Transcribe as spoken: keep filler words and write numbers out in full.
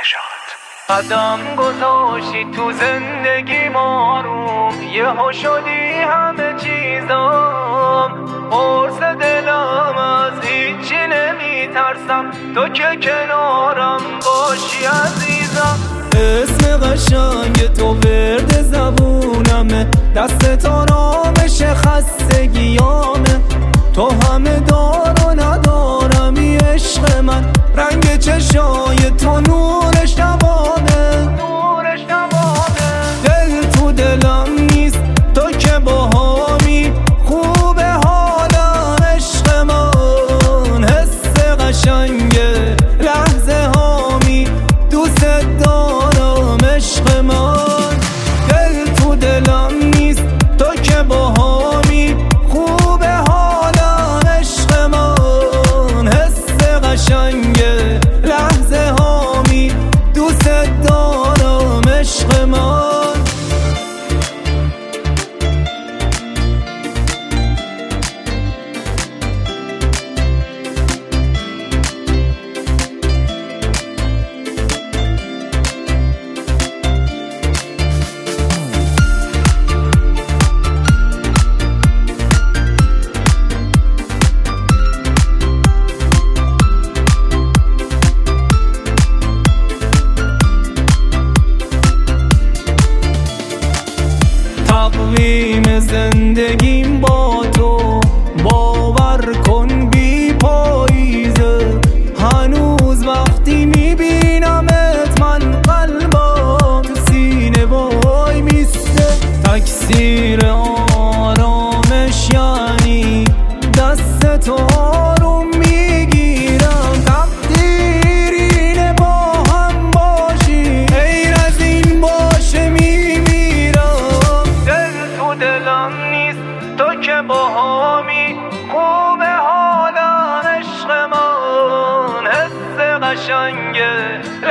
قدم گذاشتی تو زندگی ماروم، یهو شدی همه چیزام. قرص دلم از هیچی نمیترسم، تو که کنارم باشی عزیزم. اسم قشنگ تو ورد زبونمه، دست تو رامش خستگیامه. تو همه دار و ندارمی عشق من، رنگ چشای تو نورش نبانه، نورش نبانه. دل تو دلم نیست تو که باهامی، خوب حالم عشق من. حس قشنگ لحظه هامی، دوست دارم عشق من. دل تو دلم نیست تو که باهامی، خوب حالم عشق من. حس قشنگ لحظه هامی، دوست دارم عشق من. تقویم زندگیم با تو، باور کن بی پاییزه. هنوز وقتی میبینمت من قلبم تو سینه وای میسته. تکثیر آرامش یعنی دست تو آروم میگیرم. تقدیر اینه با هم باشی، غیر از این باشه میمیرم. دلم نیست تو که باهامی، خوب حالم عشق من. حس قشنگ